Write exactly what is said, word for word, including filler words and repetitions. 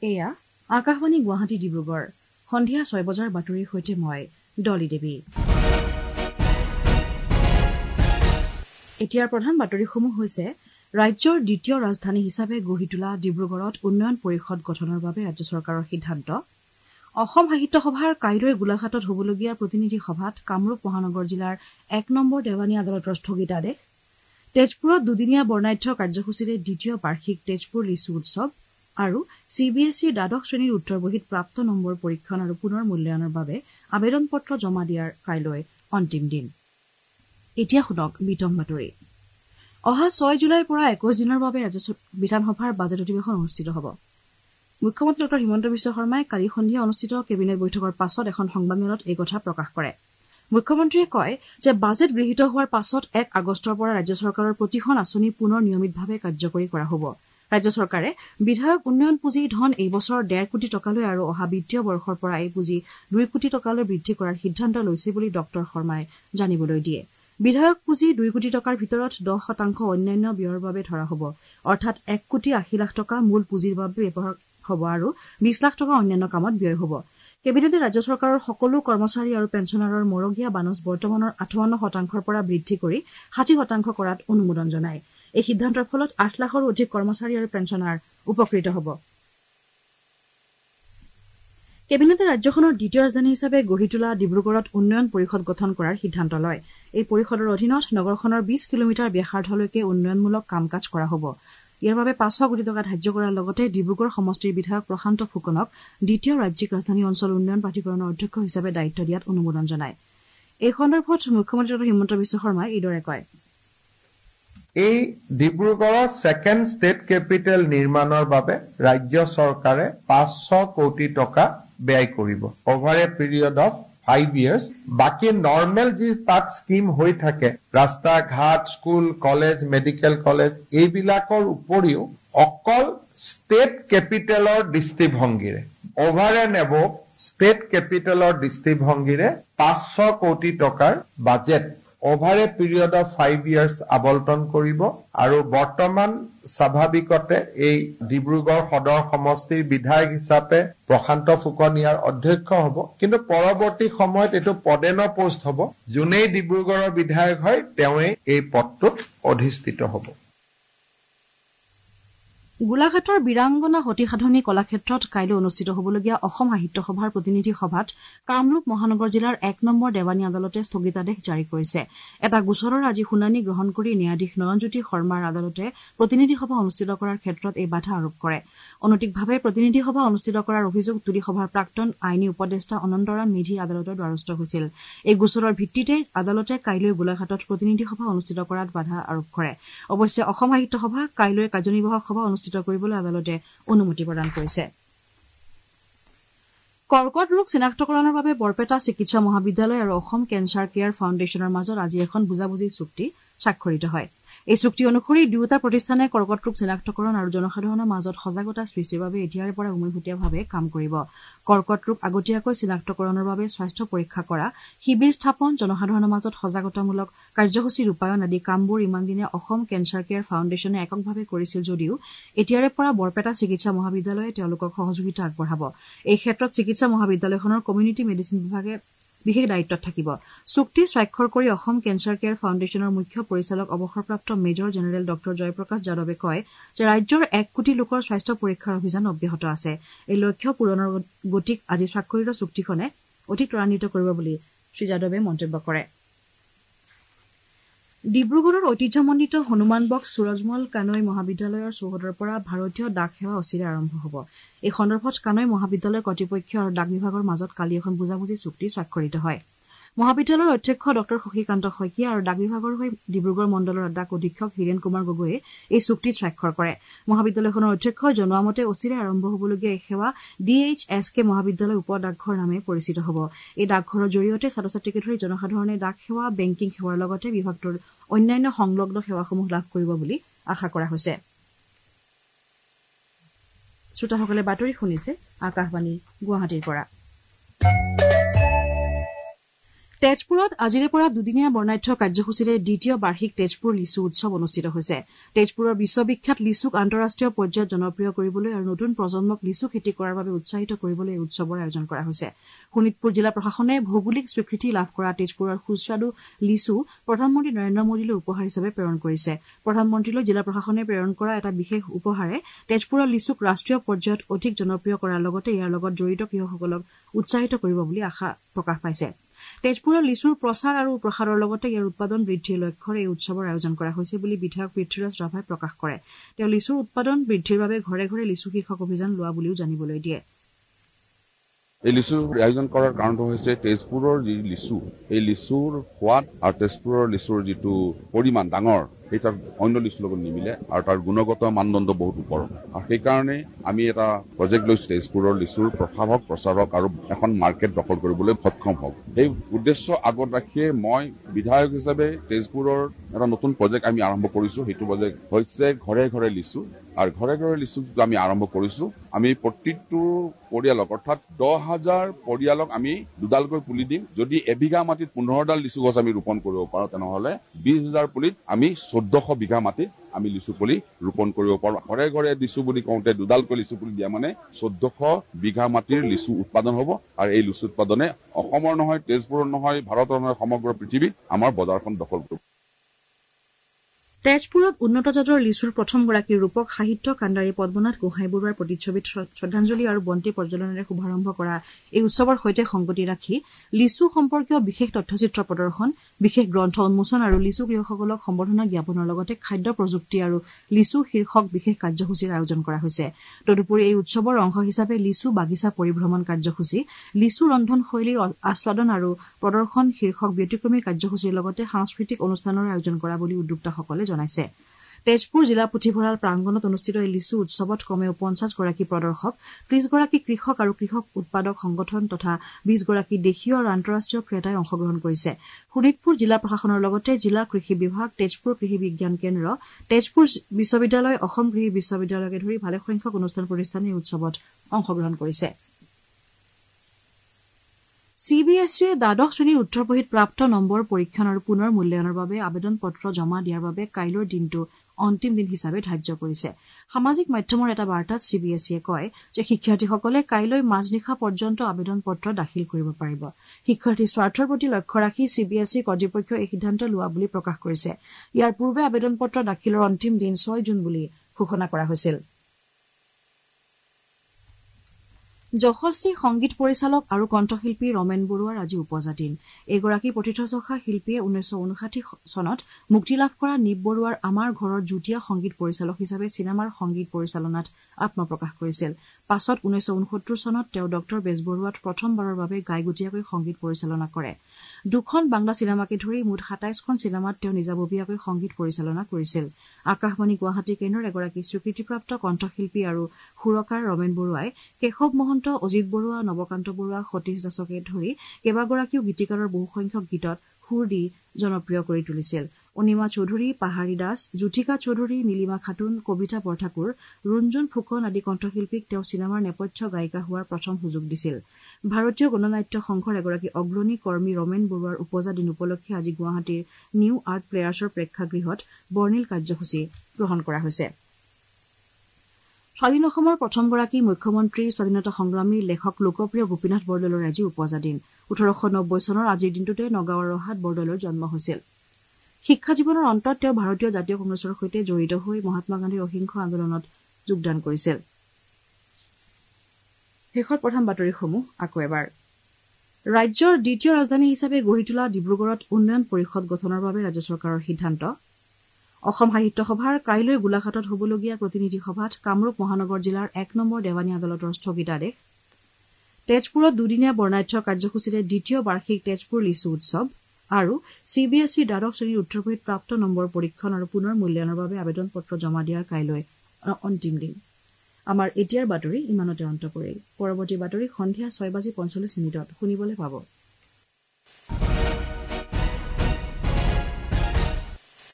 এয়া আকাশবাণী গুৱাহাটী ডিব্ৰুগড় সন্ধিয়া ছয় বজাৰ বাতৰিৰ সৈতে মই ডলি দেৱী। এতিয়াৰ প্ৰধান বাতৰিসমূহ হৈছে ৰাজ্যৰ দ্বিতীয় ৰাজধানী হিচাপে গঢ়ি তোলা ডিব্ৰুগড়ত উন্নয়ন পৰিষদ গঠনৰ বাবে ৰাজ্য চৰকাৰৰ সিদ্ধান্ত। অসম সাহিত্য সভাৰ কাইলৈ গোলাঘাটত হ'বলগীয়া প্ৰতিনিধি সভাত কামৰূপ মহানগৰ জিলাৰ এক নম্বৰ দেৱানী আদালতৰ স্থগিতাদেশ। তেজপুৰত দুদিনীয়া বৰ্ণাঢ্য কাৰ্যসূচীৰে দ্বিতীয় বাৰ্ষিক তেজপুৰ লিচু উৎসৱ আৰু চি বি এছ ইৰ দ্বাদশ শ্ৰেণীৰ উত্তৰ বহীত প্ৰাপ্ত নম্বৰ পৰীক্ষণ আৰু পুনৰ মূল্যায়নৰ বাবে আবেদন পত্ৰ জমা দিয়াৰ কাইলৈ অন্তিম দিন। এতিয়া শুনক বিতং বাতৰি। অহা ছয় জুলাইৰ পৰা একৈশ দিনৰ বাবে ৰাজ্য বিধানসভাৰ বাজেট অধিৱেশন অনুষ্ঠিত হ'ব। মুখ্যমন্ত্ৰী ডঃ হিমন্ত বিশ্ব শৰ্মাই কালি সন্ধিয়া অনুষ্ঠিত কেবিনেট বৈঠকৰ পাছত এখন সংবাদমেলত এই কথা প্ৰকাশ কৰে। মুখ্যমন্ত্ৰীয়ে কয় যে বাজেট গৃহীত হোৱাৰ পাছত এক আগষ্টৰ পৰা ৰাজ্য চৰকাৰৰ প্ৰতিখন আঁচনি পুনৰ নিয়মিতভাৱে কাৰ্যকৰী কৰা হ'ব। ৰাজ্য চৰকাৰে বিধায়ক উন্নয়ন পুঁজি ধন এই বছৰ ডেৰ কোটি টকালৈ আৰু অহা বিত্তীয় বৰ্ষৰ পৰা এই পুঁজি দুই কোটি টকালৈ বৃদ্ধি কৰাৰ সিদ্ধান্ত লৈছে বুলি ডঃ শৰ্মাই জানিবলৈ দিয়ে। বিধায়ক পুঁজি দুই কোটি টকাৰ ভিতৰত দহ শতাংশ অন্যান্য ব্যয়ৰ বাবে ধৰা হ'ব, অৰ্থাৎ এক কোটি আশী লাখ টকা মূল পুঁজিৰ বাবে ব্যৱহাৰ হ'ব আৰু বিশ লাখ টকা অন্যান্য কামত ব্যয় হ'ব। কেবিনেটে ৰাজ্য চৰকাৰৰ সকলো কৰ্মচাৰী আৰু পেঞ্চনাৰৰ মৰগীয়া বানচ বৰ্তমানৰ আঠাৱন্ন শতাংশৰ পৰা বৃদ্ধি কৰি ষাঠি শতাংশ কৰাত অনুমোদন জনায়। এই সিদ্ধান্তৰ ফলত আঠ লাখৰো অধিক কৰ্মচাৰী আৰু পেঞ্চনাৰ উপকৃত হ'ব। কেবিনেটে ৰাজ্যখনৰ দ্বিতীয় ৰাজধানী হিচাপে গঢ়ি তোলা ডিব্ৰুগড়ত উন্নয়ন পৰিষদ গঠন কৰাৰ সিদ্ধান্ত লয়। এই পৰিষদৰ অধীনত নগৰখনৰ বিশ কিলোমিটাৰ ব্যাসাৰ্ধলৈকে উন্নয়নমূলক কাম কাজ কৰা হ'ব। ইয়াৰ বাবে পাঁচশ কোটি টকা ধাৰ্য কৰাৰ লগতে ডিব্ৰুগড় সমষ্টিৰ বিধায়ক প্ৰশান্ত ফুকনক দ্বিতীয় ৰাজ্যিক ৰাজধানী অঞ্চল উন্নয়ন প্ৰাধিকৰণৰ অধ্যক্ষ হিচাপে দায়িত্ব দিয়াত অনুমোদন জনায়। এই সন্দৰ্ভত মুখ্যমন্ত্ৰী ডঃ হিমন্ত বিশ্ব শৰ্মাই এইদৰে কয়। এই ডিব্ৰুগড়ৰ ছেকেণ্ড ষ্টেট কেপিটেল নিৰ্মাণৰ বাবে ৰাজ্য চৰকাৰে পাঁচশ কোটি টকা ব্যয় কৰিব over a period of five years. বাকী নৰ্মেল যি তাত স্কিম হৈ থাকে, ৰাস্তা ঘাট, স্কুল, কলেজ, মেডিকেল কলেজ, এইবিলাকৰ উপৰিও অকল ষ্টেট কেপিটেলৰ দৃষ্টিভংগীৰে অভাৰ এণ্ড এবভ ষ্টেট কেপিটেলৰ দৃষ্টিভংগীৰে পাঁচশ কোটি টকাৰ budget over a period of five years আবণ্টন কৰিব। আৰু বৰ্তমান স্বাভাৱিকতে এই ডিব্ৰুগড় সদৰ সমষ্টিৰ বিধায়ক হিচাপে প্ৰশান্ত ফুকন ইয়াৰ অধ্যক্ষ হ'ব, কিন্তু পৰৱৰ্তী সময়ত এইটো পদেন পোষ্ট হ'ব। যোনেই ডিব্ৰুগড়ৰ বিধায়ক হয় তেওঁৱেই এই পদটোত অধিষ্ঠিত হ'ব। গোলাঘাটৰ বীৰাংগনা সতীসাধনী কলাক্ষেত্ৰত কাইলৈ অনুষ্ঠিত হ'বলগীয়া অসম সাহিত্য সভাৰ প্ৰতিনিধি সভাত কামৰূপ মহানগৰ জিলাৰ এক নম্বৰ দেৱানী আদালতে স্থগিতাদেশ জাৰি কৰিছে। এটা গোচৰৰ আজি শুনানি গ্ৰহণ কৰি ন্যায়াধীশ নয়নজ্যোতি শৰ্মাৰ আদালতে প্ৰতিনিধি সভা অনুষ্ঠিত কৰাৰ ক্ষেত্ৰত এই বাধা আৰোপ কৰে। অনৈতিকভাৱে প্ৰতিনিধি সভা অনুষ্ঠিত কৰাৰ অভিযোগ তুলি সভাৰ প্ৰাক্তন আইনী উপদেষ্টা অনন্তৰাম মেধি আদালতৰ দ্বাৰস্থ হৈছিল। এই গোচৰৰ ভিত্তিতে আদালতে কাইলৈ গোলাঘাটত প্ৰতিনিধি সভা অনুষ্ঠিত কৰাত বাধা আৰোপ কৰে। অৱশ্যে অসম সাহিত্য সভা কাইলৈ কাৰ্যনিৰ্বাহক সভা অনুষ্ঠিত কৰিবলৈ আদালতে অনুমতি প্ৰদান কৰিছে। কৰ্কট ৰোগ চিনাক্তকৰণৰ বাবে বৰপেটা চিকিৎসা মহাবিদ্যালয় আৰু অসম কেঞ্চাৰ কেয়াৰ ফাউণ্ডেশ্যনৰ মাজত আজি এখন বুজাবুজি চুক্তি স্বাক্ষৰিত হয়। এই চুক্তি অনুসৰি দুয়োটা প্ৰতিষ্ঠানে কৰ্কট ৰোগ চিনাক্তকৰণ আৰু জনসাধাৰণৰ মাজত সজাগতা সৃষ্টিৰ বাবে এতিয়াৰে পৰা উমৈহতীয়াভাৱে কাম কৰিব। কৰ্কট ৰোগ আগতীয়াকৈ চিনাক্তকৰণৰ বাবে স্বাস্থ্য পৰীক্ষা কৰা, শিবিৰ স্থাপন, জনসাধাৰণৰ মাজত সজাগতামূলক কাৰ্যসূচী ৰূপায়ণ আদি কামবোৰ ইমান দিনে অসম কেঞ্চাৰ কেয়াৰ ফাউণ্ডেশ্যনে এককভাৱে কৰিছিল যদিও এতিয়াৰে পৰা বৰপেটা চিকিৎসা মহাবিদ্যালয়ে তেওঁলোকক সহযোগিতা আগবঢ়াব। এই ক্ষেত্ৰত চিকিৎসা মহাবিদ্যালয়খনৰ কমিউনিটি মেডিচিন বিভাগে বিশেষ দায়িত্বত থাকিব। চুক্তি স্বাক্ষৰ কৰি অসম কেঞ্চাৰ কেয়াৰ ফাউণ্ডেশ্যনৰ মুখ্য পৰিচালক অৱসৰপ্ৰাপ্ত মেজৰ জেনেৰেল ডঃ জয়প্ৰকাশ যাদৱে কয় যে ৰাজ্যৰ এক কোটি লোকৰ স্বাস্থ্য পৰীক্ষাৰ অভিযান অব্যাহত আছে। এই লক্ষ্য পূৰণৰ গতিক আজি স্বাক্ষৰিত চুক্তিখনে অধিক ত্বৰান্বিত কৰিব বুলি শ্ৰীযাদৱে মন্তব্য কৰে। ডিব্ৰুগড়ৰ ঐতিহ্যমণ্ডিত হনুমান বক্স সুৰজমল কানৈ মহাবিদ্যালয়ৰ চৌহদৰ পৰা ভাৰতীয় ডাক সেৱা অচিৰে আৰম্ভ হ'ব। এই সন্দৰ্ভত কানৈ মহাবিদ্যালয় কৰ্তৃপক্ষ আৰু ডাক বিভাগৰ মাজত কালি এখন বুজাবুজি চুক্তি স্বাক্ষৰিত হয়। মহাবিদ্যালয়ৰ অধ্যক্ষ ডঃ শশীকান্ত শইকীয়া আৰু ডাক বিভাগৰ হৈ ডিব্ৰুগড় মণ্ডলৰ ডাক অধীক্ষক হীৰেণ কুমাৰ গগৈয়ে এই চুক্তিত স্বাক্ষৰ কৰে। মহাবিদ্যালয়খনৰ অধ্যক্ষই জনোৱা মতে অচিৰে আৰম্ভ হ'বলগীয়া এই সেৱা ডি এইচ এছ কে মহাবিদ্যালয় উপ ডাকঘৰ নামে পৰিচিত হ'ব। এই ডাকঘৰৰ জৰিয়তে ছাত্ৰ ছাত্ৰীকে ধৰি জনসাধাৰণে ডাক সেৱা, বেংকিং সেৱাৰ লগতে বিভাগটোৰ অন্যান্য সংলগ্ন সেৱাসমূহ লাভ কৰিব বুলি আশা কৰা হৈছে। শ্ৰোতাসকলে বাতৰি শুনিছে আকাশবাণী গুৱাহাটীৰ পৰা। তেজপুৰত আজিৰে পৰা দুদিনীয়া বৰ্ণাঢ্য কাৰ্যসূচীৰে দ্বিতীয় বাৰ্ষিক তেজপুৰ লিচু উৎসৱ অনুষ্ঠিত হৈছে। তেজপুৰৰ বিশ্ববিখ্যাত লিচুক আন্তঃৰাষ্ট্ৰীয় পৰ্যায়ত জনপ্ৰিয় কৰিবলৈ আৰু নতুন প্ৰজন্মক লিচু খেতি কৰাৰ বাবে উৎসাহিত কৰিবলৈ এই উৎসৱৰ আয়োজন কৰা হৈছে। শোণিতপুৰ জিলা প্ৰশাসনে ভৌগোলিক স্বীকৃতি লাভ কৰা তেজপুৰৰ সুস্বাদু লিচু প্ৰধানমন্ত্ৰী নৰেন্দ্ৰ মোদীলৈ উপহাৰ হিচাপে প্ৰেৰণ কৰিছে। প্ৰধানমন্ত্ৰীলৈ জিলা প্ৰশাসনে প্ৰেৰণ কৰা এটা বিশেষ উপহাৰে তেজপুৰৰ লিচুক ৰাষ্ট্ৰীয় পৰ্যায়ত অধিক জনপ্ৰিয় কৰাৰ লগতে ইয়াৰ লগত জড়িত কৃষকসকলক উৎসাহিত কৰিব বুলি আশা প্ৰকাশ পাইছে। তেজপুৰৰ লিচুৰ প্ৰচাৰ আৰু প্ৰসাৰৰ লগতে ইয়াৰ উৎপাদন বৃদ্ধিৰ লক্ষ্যৰে এই উৎসৱৰ আয়োজন কৰা হৈছে বুলি বিধায়ক পৃথ্বীৰাজ ৰাভাই প্ৰকাশ কৰে। তেওঁ লিচুৰ উৎপাদন বৃদ্ধিৰ বাবে ঘৰে ঘৰে লিচু শীৰ্ষক অভিযান লোৱা বুলিও জানিবলৈ দিয়ে। এই লিচুৰ আয়োজন কৰাৰ কাৰণটো হৈছে তেজপুৰৰ যি লিচু, এই লিচুৰ সোৱাদ আৰু তেজপুৰৰ লিচুৰ যিটো পৰিমাণ ডাঙৰ, সেই তাৰ অন্য লিচুৰ লগত নিমিলে আৰু তাৰ গুণগত মানদণ্ড বহুত ওপৰত। আৰু সেইকাৰণে আমি এটা প্ৰজেক্ট লৈছোঁ, তেজপুৰৰ লিচুৰ প্ৰসাৰক প্ৰচাৰক আৰু এখন মাৰ্কেট দখল কৰিবলৈ সক্ষম হওক। এই উদ্দেশ্য আগত ৰাখিয়ে মই বিধায়ক হিচাপে তেজপুৰৰ এটা নতুন প্ৰজেক্ট আমি আৰম্ভ কৰিছোঁ। সেইটো প্ৰজেক্ট হৈছে ঘৰে ঘৰে লিচু। আৰু ঘৰে ঘৰে লিচু আমি আৰম্ভ কৰিছোঁ। আমি প্ৰতিটো পৰিয়ালক অৰ্থাৎ দহ হাজাৰ পৰিয়ালক আমি দুডালকৈ পুলি দিম। যদি এবিঘা মাটিত পোন্ধৰডাল লিচু গছ আমি ৰোপণ কৰিব পাৰোঁ, তেনেহ'লে বিশ হাজাৰ পুলিত আমি চৈধ্যশ বিঘা মাটিত আমি লিচু পুলি ৰোপণ কৰিব পাৰোঁ। ঘৰে ঘৰে লিচু বুলি কওঁতে দুডালকৈ লিচু পুলি দিয়া মানে চৈধ্যশ বিঘা মাটিৰ লিচু উৎপাদন হ'ব। আৰু এই লিচু উৎপাদনে অসমৰ নহয়, তেজপুৰৰ নহয়, ভাৰতৰ নহয়, সমগ্ৰ পৃথিৱীত আমাৰ বজাৰখন দখল কৰিব। তেজপুৰত উন্নত জাতৰ লিচুৰ প্ৰথমগৰাকী ৰূপক সাহিত্য কাণ্ডাৰী পদ্মনাথ গোহাঁই বৰুৱাৰ প্ৰতিচ্ছবিত শ্ৰদ্ধাঞ্জলি আৰু বন্তি প্ৰজ্বলনেৰে শুভাৰম্ভ কৰা এই উৎসৱৰ সৈতে সংগতি ৰাখি লিচু সম্পৰ্কীয় বিশেষ তথ্যচিত্ৰ প্ৰদৰ্শন, বিশেষ গ্ৰন্থ উন্মোচন আৰু লিচু কৃষকসকলক সম্বৰ্ধনা জ্ঞাপনৰ লগতে খাদ্য প্ৰযুক্তি আৰু লিচু শীৰ্ষক বিশেষ কাৰ্যসূচীৰ আয়োজন কৰা হৈছে। তদুপৰি এই উৎসৱৰ অংশ হিচাপে লিচু বাগিচা পৰিভ্ৰমণ কাৰ্যসূচী, লিচু ৰন্ধন শৈলীৰ আস্বাদন আৰু প্ৰদৰ্শন শীৰ্ষক ব্যতিক্ৰমী কাৰ্যসূচীৰ লগতে সাংস্কৃতিক অনুষ্ঠানৰ আয়োজন কৰা বুলি উদ্যোক্তাসকলে জনাইছে। তেজপুৰ জিলা পুথিভঁৰাল প্ৰাংগণত অনুষ্ঠিত এই লিচু উৎসৱত কমেও পঞ্চাছ গৰাকী প্ৰদৰ্শক, ত্ৰিশ গৰাকী কৃষক আৰু কৃষক উৎপাদক সংগঠন তথা বিশ গৰাকী দেশীয় আৰু আন্তঃৰাষ্ট্ৰীয় ক্ৰেতাই অংশগ্ৰহণ কৰিছে। শোণিতপুৰ জিলা প্ৰশাসনৰ লগতে জিলা কৃষি বিভাগ, তেজপুৰ কৃষি বিজ্ঞান কেন্দ্ৰ, তেজপুৰ বিশ্ববিদ্যালয়, অসম কৃষি বিশ্ববিদ্যালয়কে ধৰি ভালেসংখ্যক অনুষ্ঠান প্ৰতিষ্ঠানে এই উৎসৱত অংশগ্ৰহণ কৰিছে। চি বি এছ ইয়ে দ্বাদশ শ্ৰেণীৰ উত্তৰ পঢ়িত প্ৰাপ্ত নম্বৰ পৰীক্ষণ আৰু পুনৰ মূল্যায়নৰ বাবে আবেদন পত্ৰ জমা দিয়াৰ বাবে কাইলৈৰ দিনটো অন্তিম দিন হিচাপে ধাৰ্য কৰিছে। সামাজিক মাধ্যমৰ এটা বাৰ্তাত চি বি এছ ইয়ে কয় যে শিক্ষাৰ্থীসকলে কাইলৈ মাজনিশা পৰ্যন্ত আবেদন পত্ৰ দাখিল কৰিব পাৰিব। শিক্ষাৰ্থীৰ স্বাৰ্থৰ প্ৰতি লক্ষ্য ৰাখি চি বি এছ ই কৰ্তৃপক্ষই এই সিদ্ধান্ত লোৱা বুলি প্ৰকাশ কৰিছে। ইয়াৰ পূৰ্বে আবেদন পত্ৰ দাখিলৰ অন্তিম দিন ছয় জুন বুলি ঘোষণা কৰা হৈছিল। যশস্বী সংগীত পৰিচালক আৰু কণ্ঠশিল্পী ৰমেন বৰুৱাৰ আজি ওপজা দিন। এইগৰাকী প্ৰথিতযশা শিল্পীয়ে ঊনৈশ ঊনষাঠি চনত মুক্তি লাভ কৰা নিপ বৰুৱাৰ আমাৰ ঘৰৰ যুটীয়া সংগীত পৰিচালক হিচাপে চিনেমাৰ সংগীত পৰিচালনাত আত্মপ্ৰকাশ কৰিছিল। পাছত ঊনৈশ ঊনসত্তৰ চনত তেওঁ ডক্টৰ বেজবৰুৱাত প্ৰথমবাৰৰ বাবে গাইগুটীয়াকৈ সংগীত পৰিচালনা কৰে। দুখন বাংলা চিনেমাকে ধৰি মুঠ সাতাইছখন চিনেমাত তেওঁ নিজাববীয়াকৈ সংগীত পৰিচালনা কৰিছিল। আকাশবাণী গুৱাহাটী কেন্দ্ৰৰ এগৰাকী স্বীকৃতিপ্ৰাপ্ত কণ্ঠশিল্পী আৰু সুৰকাৰ ৰমেন বৰুৱাই কেশৱ মহন্ত, অজিত বৰুৱা, নৱকান্ত বৰুৱা, সতীশ দাসকে ধৰি কেইবাগৰাকীও গীতিকাৰৰ বহুসংখ্যক গীতত সুৰ দি জনপ্ৰিয় কৰি তুলিছিল। অনিমা চৌধুৰী, পাহাৰী দাস, জ্যোতিকা চৌধুৰী, নীলিমা খাতুন, কবিতা বৰঠাকুৰ, ৰুণজুন ফুকন আদি কণ্ঠশিল্পীক তেওঁ চিনেমাৰ নেপথ্য গায়িকা হোৱাৰ প্ৰথম সুযোগ দিছিল। ভাৰতীয় গণনাট্য সংঘৰ এগৰাকী অগ্ৰণী কৰ্মী ৰমেন বৰুৱাৰ ওপজা দিন উপলক্ষে আজি গুৱাহাটীৰ নিউ আৰ্ট প্লেয়াৰ্ছৰ প্ৰেক্ষাগৃহত বৰ্ণিল কাৰ্যসূচী গ্ৰহণ কৰা হৈছে। স্বাধীন অসমৰ প্ৰথমগৰাকী মুখ্যমন্ত্ৰী, স্বাধীনতা সংগ্ৰামী, লেখক, লোকপ্ৰিয় গোপীনাথ বৰদলৈৰ আজি ওপজা দিন। ওঠৰশ নব্বৈ চনৰ আজিৰ দিনটোতে নগাঁৱৰ ৰহাত বৰদলৈৰ জন্ম হৈছিল। শিক্ষা জীৱনৰ অন্তত তেওঁ ভাৰতীয় জাতীয় কংগ্ৰেছৰ সৈতে জড়িত হৈ মহাত্মা গান্ধীৰ অহিংস আন্দোলনত যোগদান কৰিছিল। শেষৰ প্ৰধান বাতৰিসমূহ আকৌ এবাৰ। ৰাজ্যৰ দ্বিতীয় ৰাজধানী হিচাপে গঢ়ি তোলা ডিব্ৰুগড়ত উন্নয়ন পৰিষদ গঠনৰ বাবে ৰাজ্য চৰকাৰৰ সিদ্ধান্ত। অসম সাহিত্য সভাৰ কাইলৈ গোলাঘাটত হ'বলগীয়া প্ৰতিনিধি সভাত কামৰূপ মহানগৰ জিলাৰ এক নম্বৰ দেৱানী আদালতৰ স্থগিতাদেশ। তেজপুৰত দুদিনীয়া বৰ্ণাঢ্য কাৰ্যসূচীৰে দ্বিতীয় বাৰ্ষিক তেজপুৰ লিচু উৎসৱ আৰু চি বি এছ ইৰ দ্বাদশ শ্ৰেণীৰ উত্তৰ পঢ়িত প্ৰাপ্ত নম্বৰ পৰীক্ষণ আৰু পুনৰ মূল্যায়নৰ বাবে আবেদন পত্ৰ জমা দিয়াৰ কাইলৈ অন্তিম দিন। আমাৰ এতিয়াৰ বাতৰি ইমানতে অন্ত পৰিল। পৰৱৰ্তী বাতৰি সন্ধিয়া ছয় বাজি পঞ্চল্লিছ মিনিটত শুনিবলৈ পাব।